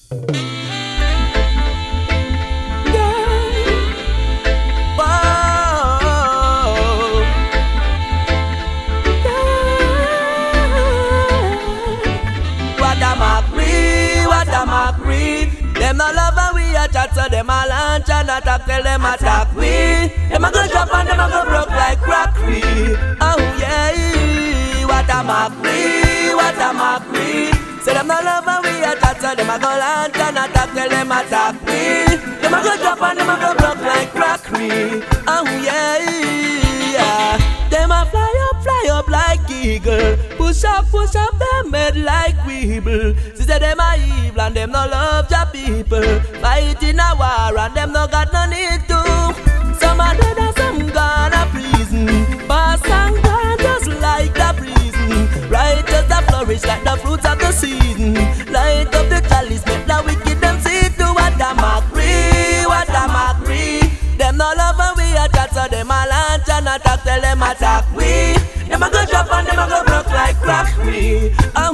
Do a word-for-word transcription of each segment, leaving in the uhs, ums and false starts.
Them no love and we a chat, so them a launch and attack, tell them attack we. Them a go drop and them a go broke like crockery. Oh yeah, what a mockery, what a mockery. Say them no love and we a chat, so them a go launch and attack, tell them attack we. Them a go drop and them a go broke like crockery. Oh yeah, them a fly up, fly up like eagle. Push up, push up them head like weeble. She say them a evil and them no love your people. Fight in a war and them no got no need to. Some are dead and some gone to prison. Pass and gone just like the prison. Righteous that flourish like the fruits of the season. Light up the chalice, make the wicked them see to what a mockery, what a mockery. Them no love and we a chat, so them a launch and attack, tell them attack we. Them a go drop and them a go broke like crockery. Oh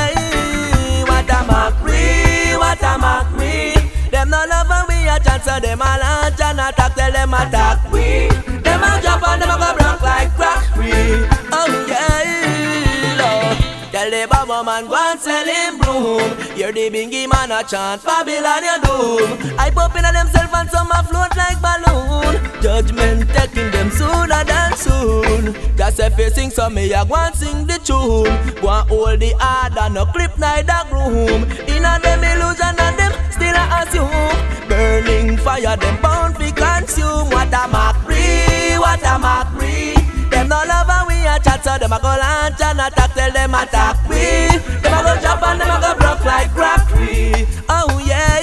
yeah, what a mockery, what a mockery. Them no love and we a chance, so them a launch and attack, tell them attack we. Them a drop and them a go broke like crockery. Oh yeah, Lord. Tell the Baba man go and sell him broom. Hear the bingy man a chant Babylon your doom. I pop in a themself and some a float like balloon. Judgment taking them sooner than soon. Just if you sing some me a go and sing the tune. Go and hold the order, no clip neither groom. In a them illusion and them still a assume. Burning fire them bound fi consume. What a mockery, what a mockery. Them no love and we a chat, so them a go launch and attack, tell them attack we. Them a go drop and them a go broke like crockery. Oh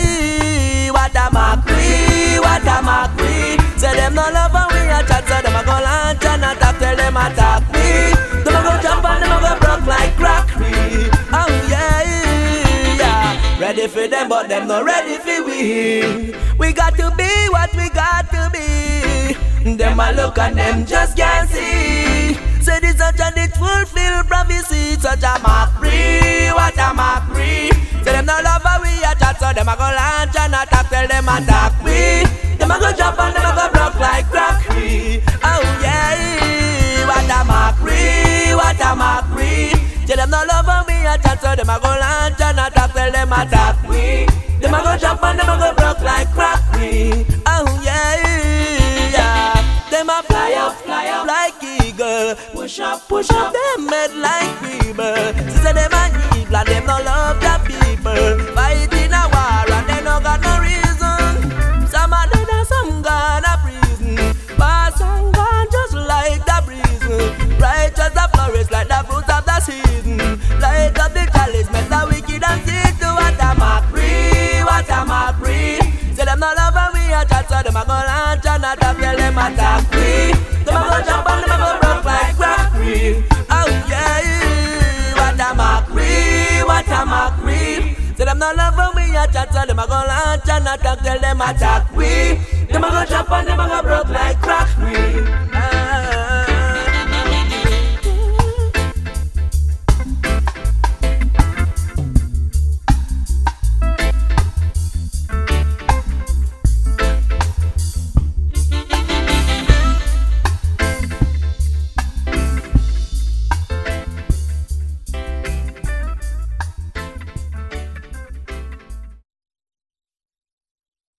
yeah, what a mockery, what a mockery. Say them no love and we a chat, so them a go launch and attack, tell them attack we. Them a go drop and them a go broke like crockery. Oh yeah, yeah. Ready for them but them not ready for we. We got to be what we got to be. Them a look and them just can't see. Say this such a it fulfill prophecy. Such a mockery, what a mockery. Say them no love and we a chat, so them a go launch and attack, tell them attack we. Them a go drop and them a go broke like crockery. Oh yeah, what a mockery, what a mockery. Say them no love and we a chat, so them a go launch and attack, tell them attack we. Them a go drop and them a go broke like crockery. Oh yeah, yeah. Them a fly up, fly up like eagle. Push up, push up them head like weeble. She say them a evil and them no love the people. Fight in a war and they no got no reason. Some a dead and some gone to prison. Pass and gone just like the prison. Righteous that flourish like the fruits of the season. Light up the chalice, make the wicked and see to what a mockery, what a mockery. Say them no love and we a chat, so them a go launch and attack, tell them attack we. Them a go jump and them a go broke like crockery. Oh yeah, what a mockery, what a mockery. Say them no love and we a chat, so them a go launch and attack, tell them attack we. Them a go jump and them a go broke like crockery.